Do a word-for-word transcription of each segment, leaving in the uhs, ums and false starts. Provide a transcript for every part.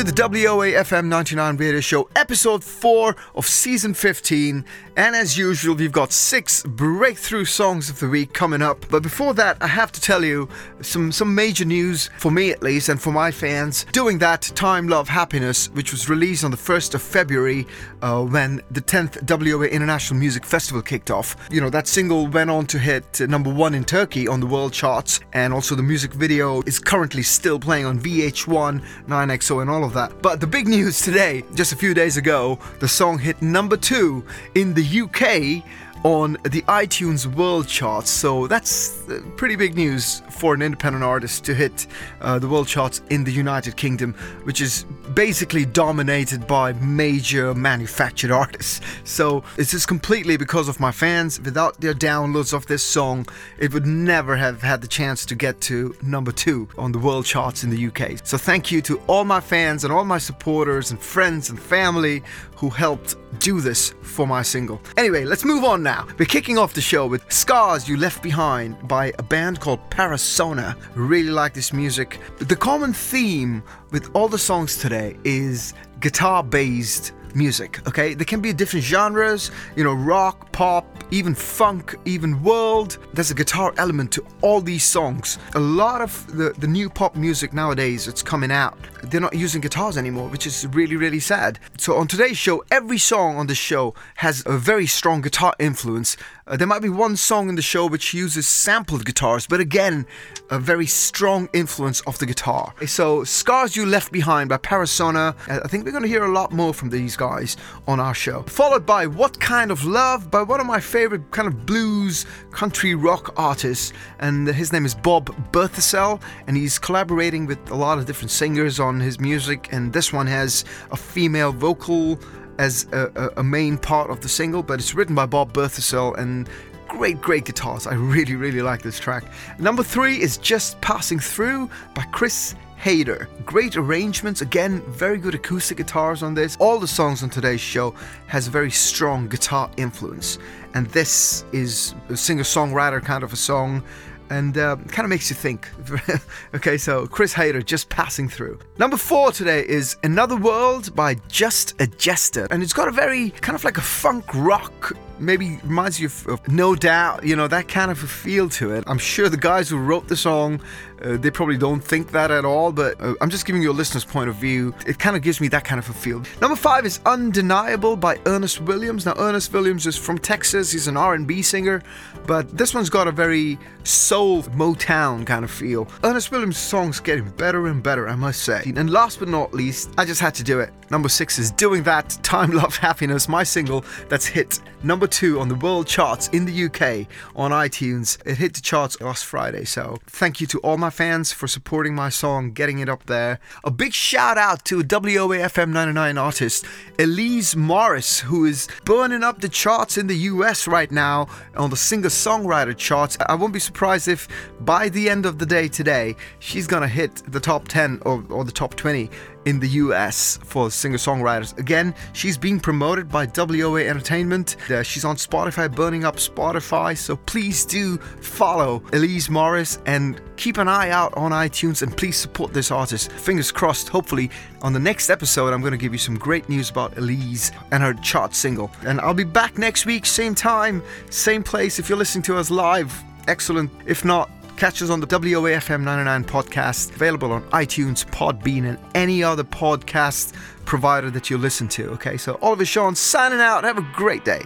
the W O A F M ninety-nine Radio Show, episode four of season fifteen. And as usual, we've got six breakthrough songs of the week coming up. But before that, I have to tell you some, some major news, for me at least, and for my fans. Doing that, Time, Love, Happiness, which was released on the first of February uh, when the tenth W O A International Music Festival kicked off. You know, that single went on to hit number one in Turkey on the world charts. And also the music video is currently still playing on V H one, nine X O and all of that. But the big news today, just a few days ago, the song hit number two in the U K on the iTunes World Charts. So that's pretty big news for an independent artist to hit uh, the world charts in the United Kingdom, which is basically dominated by major manufactured artists. So it's just completely because of my fans. Without their downloads of this song, it would never have had the chance to get to number two on the world charts in the U K. So thank you to all my fans and all my supporters and friends and family who helped do this for my single. Anyway, let's move on now. We're kicking off the show with Scars You Left Behind by a band called Parasona. Really like this music. The common theme with all the songs today is guitar-based music, okay? There can be different genres, you know, rock, pop, even funk, even world. There's a guitar element to all these songs. A lot of the, the new pop music nowadays that's coming out, they're not using guitars anymore, which is really, really sad. So on today's show, every song on the show has a very strong guitar influence. Uh, there might be one song in the show which uses sampled guitars, but again, a very strong influence of the guitar. So Scars You Left Behind by Parasona. I think we're going to hear a lot more from these guys on our show. Followed by What Kind of Love by one of my favorite kind of blues country rock artists, and his name is Bob Berthasell, and he's collaborating with a lot of different singers on his music, and this one has a female vocal as a, a, a main part of the single, but it's written by Bob Berthasell, and great, great guitars. I really, really like this track. Number three is Just Passing Through by Chris Hayter. Great arrangements, again, very good acoustic guitars on this. All the songs on today's show has a very strong guitar influence, and this is a singer-songwriter kind of a song, and uh, kind of makes you think. Okay, so Chris Hayter, Just Passing Through. Number four today is Another World by Just a Jester, and it's got a very kind of like a funk rock, maybe reminds you of, of No Doubt, you know, that kind of a feel to it. I'm sure the guys who wrote the song, uh, they probably don't think that at all, but uh, I'm just giving you a listener's point of view. It kind of gives me that kind of a feel. Number five is Undeniable by Ernest Williams. Now, Ernest Williams is from Texas. He's an R and B singer, but this one's got a very soul Motown kind of feel. Ernest Williams' songs getting better and better, I must say. And last but not least, I just had to do it. Number six is Doing That, Time, Love, Happiness, my single that's hit number two on the world charts in the U K on iTunes. It hit the charts last Friday, so thank you to all my fans for supporting my song, getting it up there. A big shout out to W O A F M ninety-nine artist Elise Morris, who is burning up the charts in the U S right now on the singer-songwriter charts. I won't be surprised if by the end of the day today, she's gonna hit the top ten or, or the top twenty in the U S for singer-songwriters. Again, she's being promoted by W O A Entertainment. Uh, she's on Spotify, burning up Spotify, so please do follow Elise Morris and keep an eye out on iTunes, and please support this artist. Fingers crossed, hopefully on the next episode I'm going to give you some great news about Elise and her chart single. And I'll be back next week, same time, same place. If you're listening to us live, excellent. If not, catch us on the W O A F M ninety-nine podcast, available on iTunes, Podbean, and any other podcast provider that you listen to. Okay, so Oliver Sean signing out. Have a great day.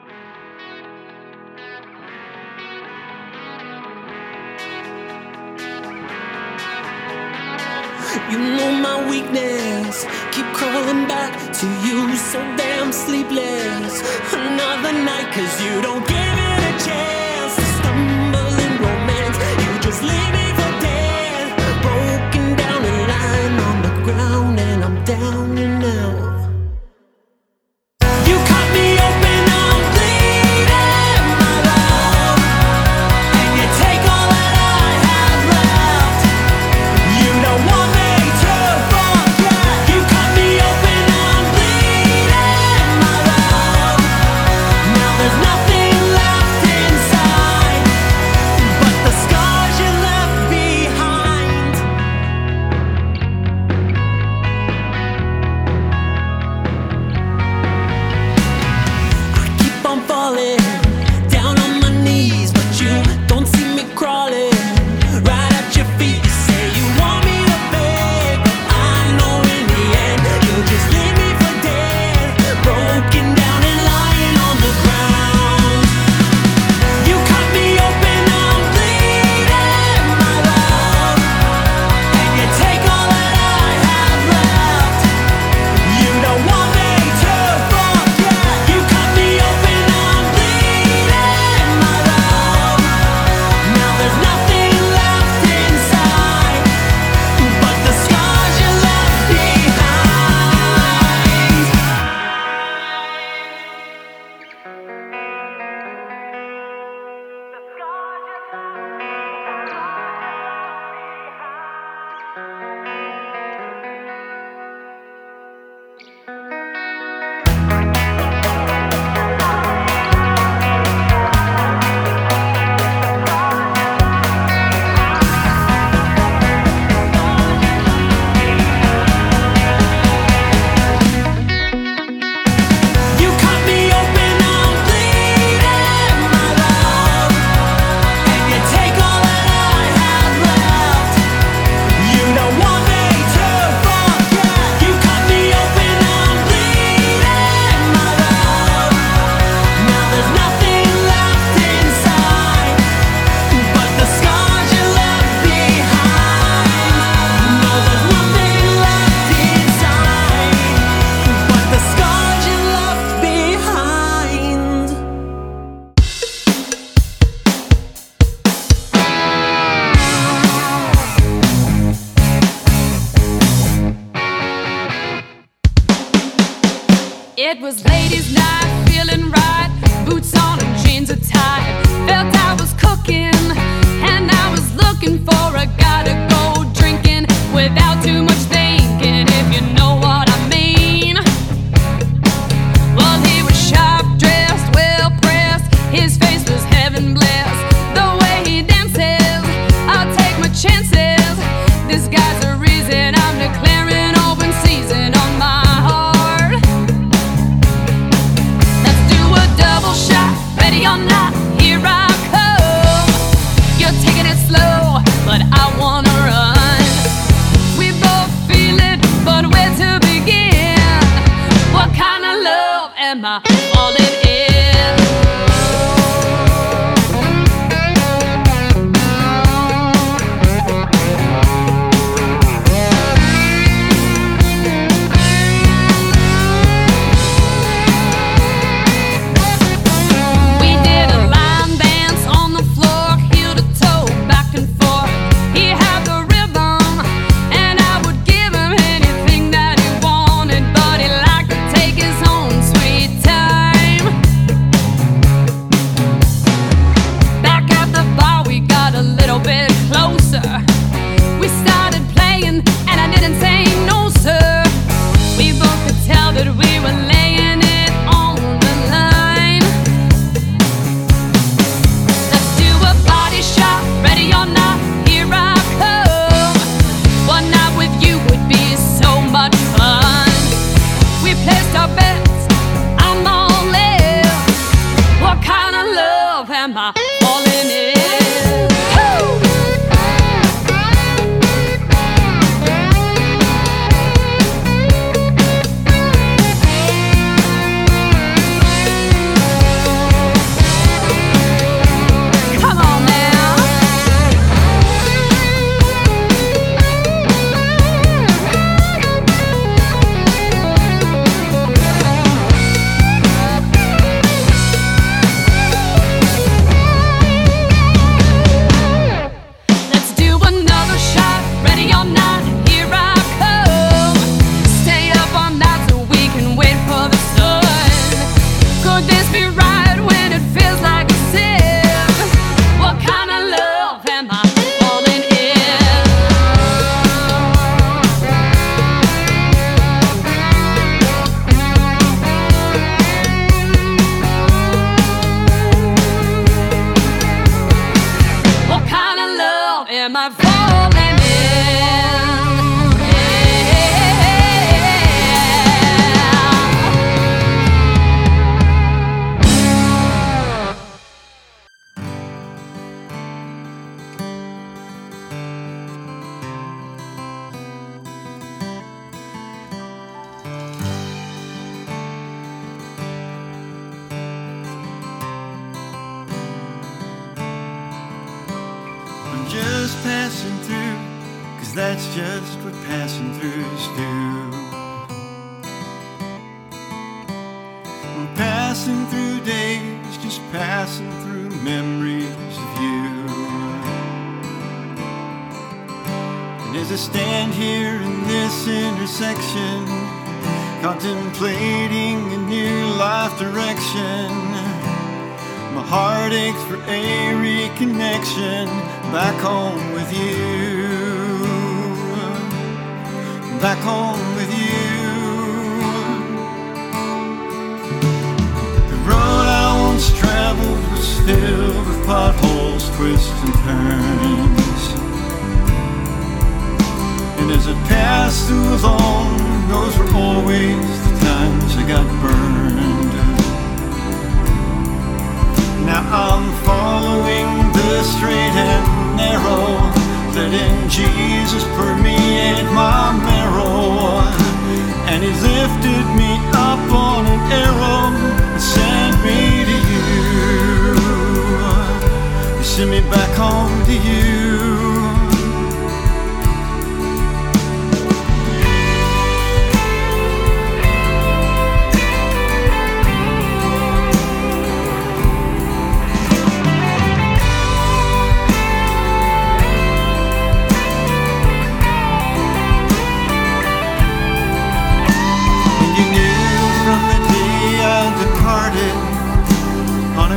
You know my weakness, keep crawling back to you, so damn sleepless. Another night, cause you don't give it a chance to stumble in romance. You just leave me for dead, broken down and lying on the ground, and I'm down and out. You cut me open, I'm bleeding, my love, and you take all that I have left. You don't want me to forget. You cut me open, I'm bleeding, my love. Now there's nothing left inside. It was ladies' night, feeling right, boots on and jeans are tight. Felt I was cooking, and I was looking for a guy to go drinking without too much thinking, if you know what I mean. Well, he was sharp dressed, well pressed, his face was heaven blessed. The way he dances, I'll take my chances. This guy's the reason I'm declaring open season on my heart. Let's do a double shot, ready or not, here I come. You're taking it slow, but I wanna run. We both feel it, but where to begin? What kind of love am I falling in? Just passing through, 'cause that's just what passing throughs do. I'm passing through days, just passing through memories of you. And as I stand here in this intersection, contemplating a new life direction, my heart aches for a reconnection back home with you, back home with you. The road I once traveled was filled with potholes, twists and turns, and as I passed through alone, those were always the times I got burned. Now I'm following the straight and narrow, letting Jesus permeate my marrow. And He's lifted me up on an arrow and sent me to you. He sent me back home to you. From the day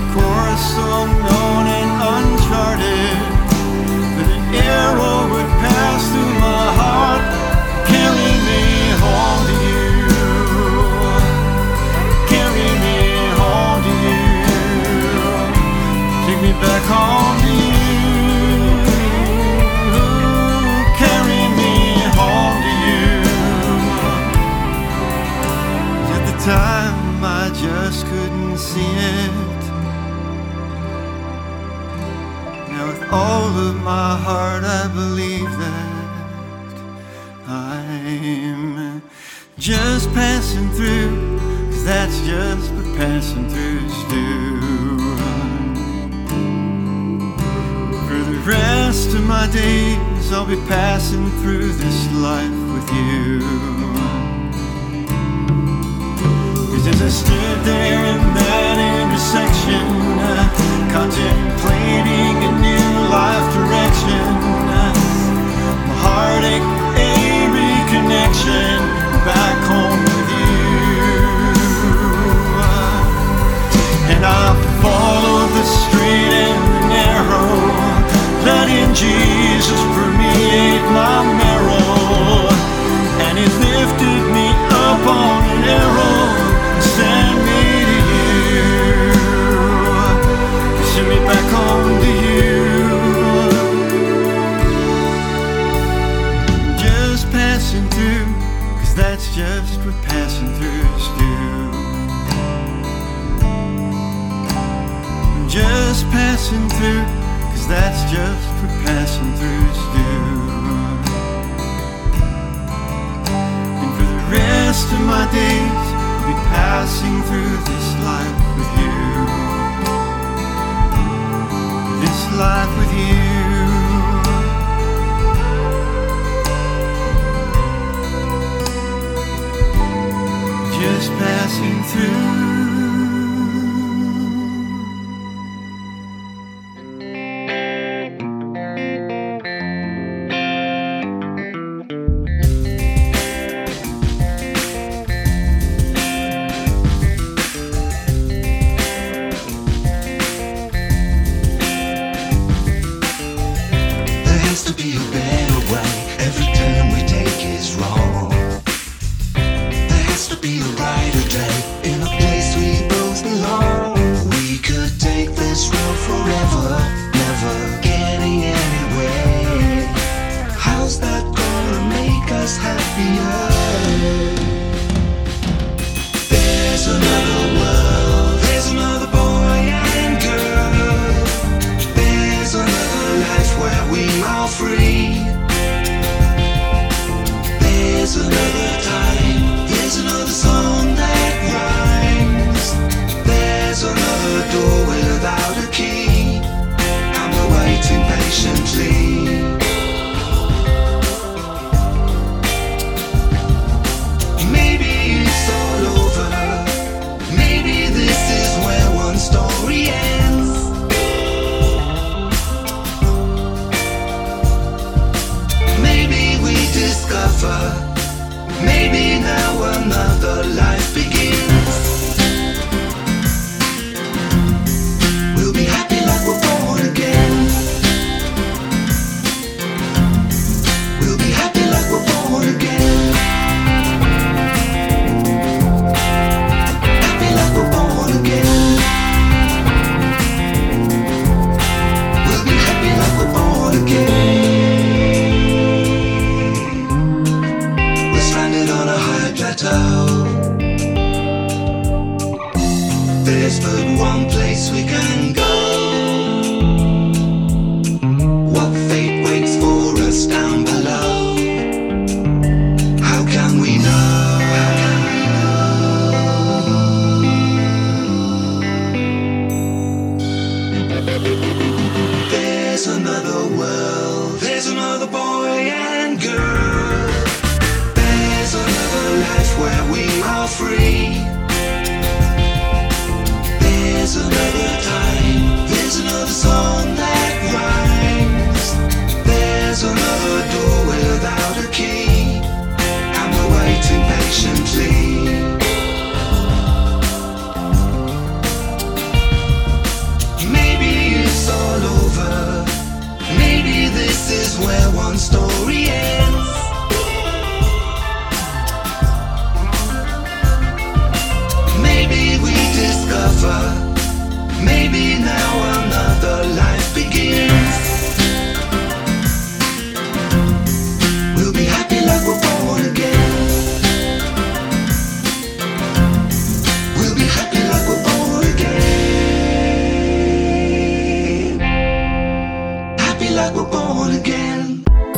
course so unknown and uncharted, but an arrow would pass through my heart, carry me home to you, carry me home to you, take me back home to you. Time I just couldn't see it. Now with all of my heart I believe that I'm just passing through, 'cause that's just what passing throughs do. For the rest of my days I'll be passing through this life with you. As I stood there in that intersection, uh, contemplating a new life direction, uh, my heartache for a reconnection back home with you. Uh, and I followed the straight and the narrow, letting Jesus permeate my marrow, and He lifted me up on an arrow. Send me to you, send me back home to you. Just passing through, 'cause that's just what passing throughs do. Just passing through, 'cause that's just what passing throughs do. And for the rest of my days be passing through this life with you, this life with you. Just passing through. Free. There's another time. over. Maybe now another life begins. We'll be happy like we're born again. We'll be happy like we're born again. Happy like we're born again.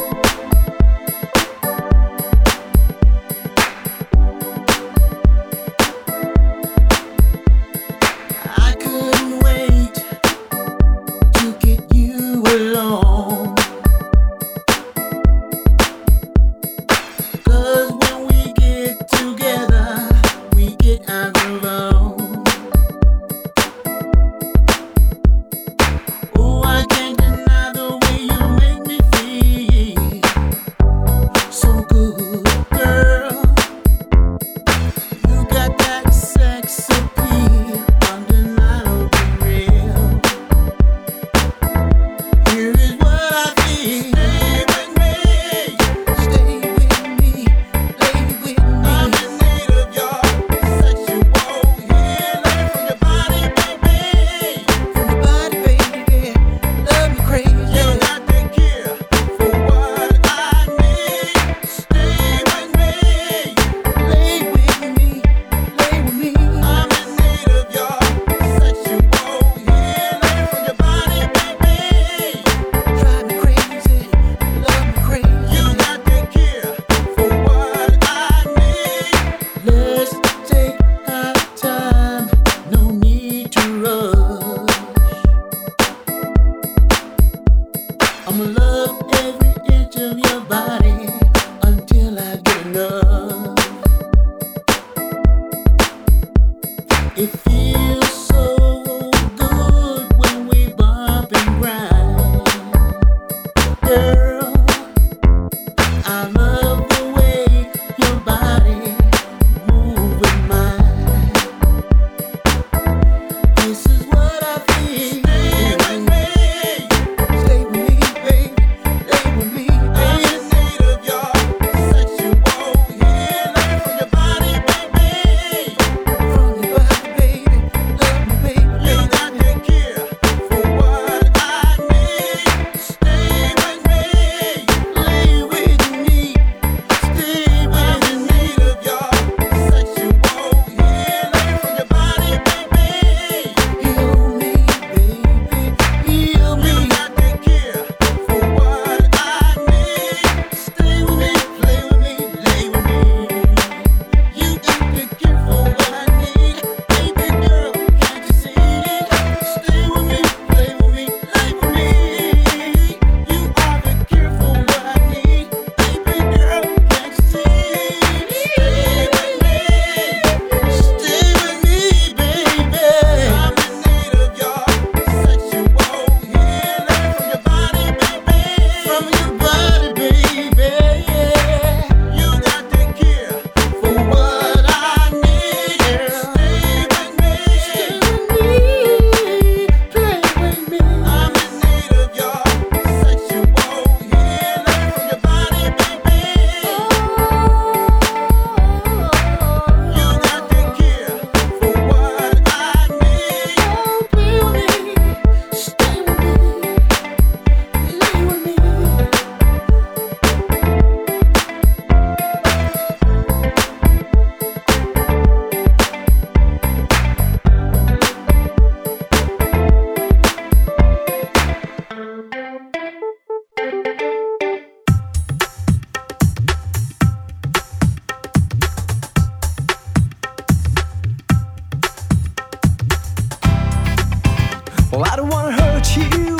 Well, I don't wanna hurt you,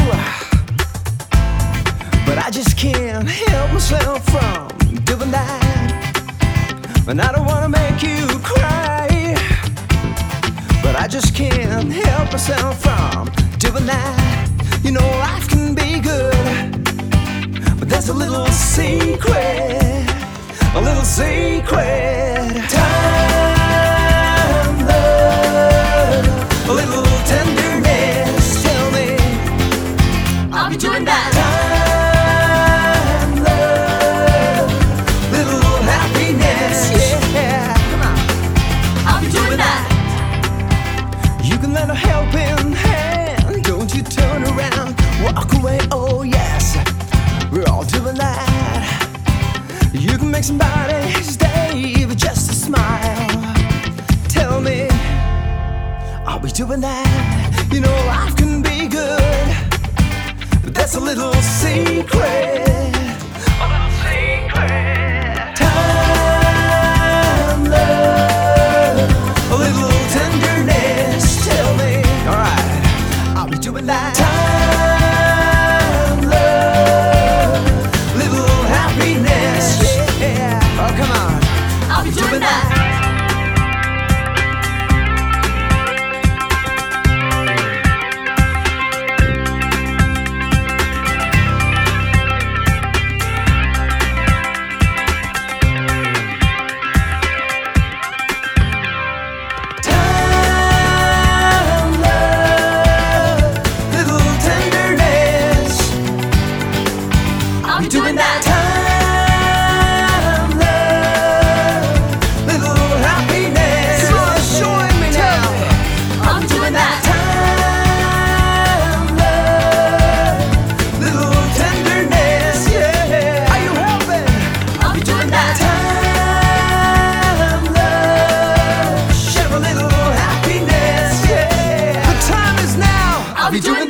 but I just can't help myself from doing that. And I don't wanna make you cry, but I just can't help myself from doing that. You know life can be good, but there's a little secret, a little secret. Time, love, a little tenderness. Tell me, I'll be doing that. time, love, little happiness. Yeah, come on. I'll be doing that. You can can lend a helping hand. Don't you turn around, walk away, oh yes. We're all doing that. You can make somebody's day with just a smile. Tell me, are we doing that? You know life can be good, but that's a little secret. A little secret. Time, love, a little tenderness. Tell me, alright, are we doing that? Time, love, little happiness. Yeah, oh come on, I'll be doing that. Doing that. Time, love, little happiness. Come on, join me now. I'll be doing that. Time, love, little tenderness. Yeah, are you helping? I'll be doing that. Time, love, share a little happiness. Yeah, the time is now. I'll be doing